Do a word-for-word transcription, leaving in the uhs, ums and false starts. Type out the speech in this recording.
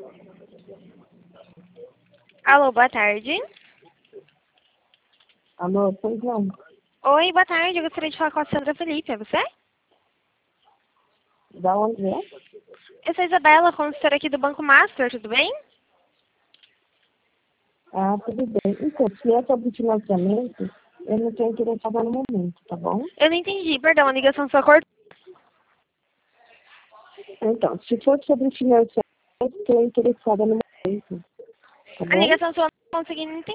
Alô, boa tarde. Alô, pois não. Oi, boa tarde. Eu gostaria de falar com a Sandra Felipe. É você? Da onde é? Eu sou a Isabela, consultora aqui do Banco Master, tudo bem? Ah, tudo bem. Então, se é sobre financiamento, eu não estou interessada no momento, tá bom? Eu não entendi, perdão, a ligação só cortou. Então, se for sobre financiamento, eu estou interessada no momento, tá A bom? ligação só não consegui entender.